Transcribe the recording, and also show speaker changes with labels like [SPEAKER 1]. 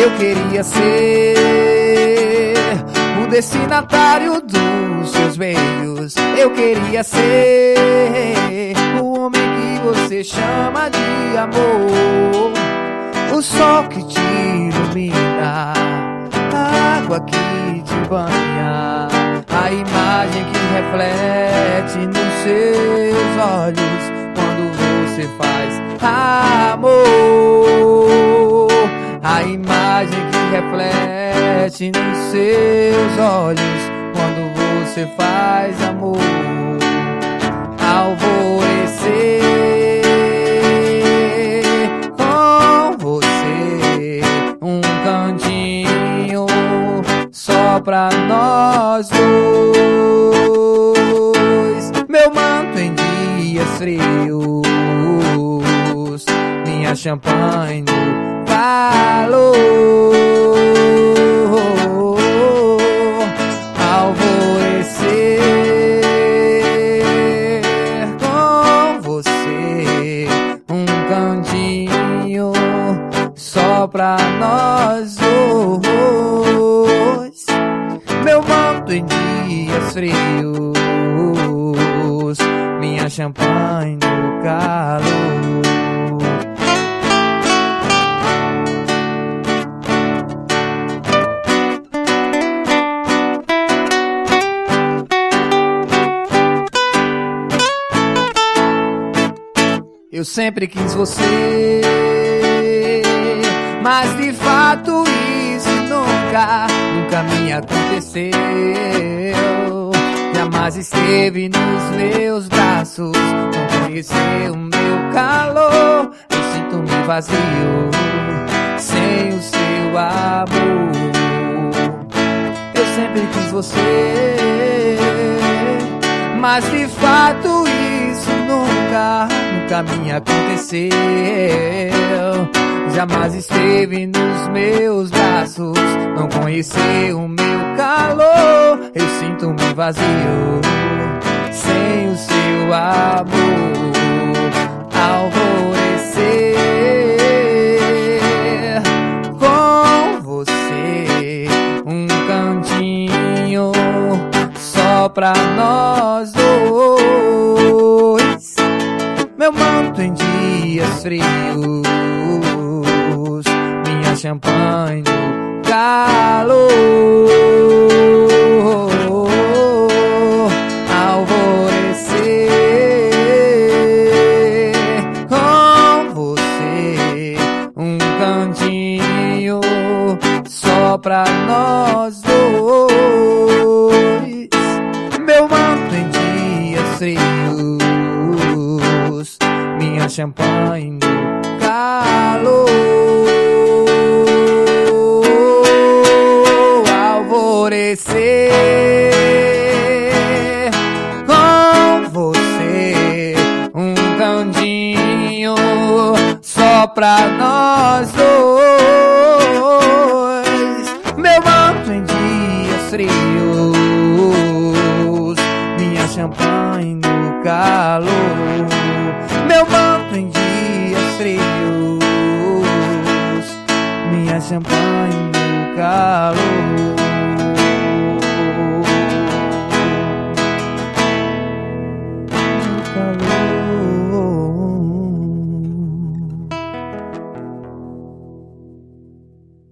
[SPEAKER 1] Eu queria ser o destinatário dos seus beijos. Eu queria ser o homem que você chama de amor, o sol que te ilumina, a água que te banha, a imagem que reflete nos seus olhos quando você faz amor, a imagem que reflete nos seus olhos quando você faz amor. Alvorecer com você, um cantinho só pra nós dois. Meu manto em dias frios, minha champanhe no calor. Alvorecer com você, um cantinho só pra nós dois. Meu manto em dias frios, minha champanhe no calor. Eu sempre quis você, mas de fato isso nunca me aconteceu. Jamais esteve nos meus braços, não conheceu o meu calor. Eu sinto-me vazio sem o seu amor. Eu sempre quis você, mas de fato isso nunca me aconteceu. Jamais esteve nos meus braços, não conheceu o meu calor. Eu sinto-me vazio sem o seu amor. Alvorecer com você, um cantinho só pra nós dois. Meu manto em dias frios, minha champanhe no calor. Alvorecer com você, um cantinho só pra nós dois. Meu manto em dias frios, minha champanhe no calor. Alvorecer com você, um cantinho só pra nós dois. Meu manto em dias frios, minha champanhe no calor. Meu manto em dias frios, minha champanhe no calor. No calor.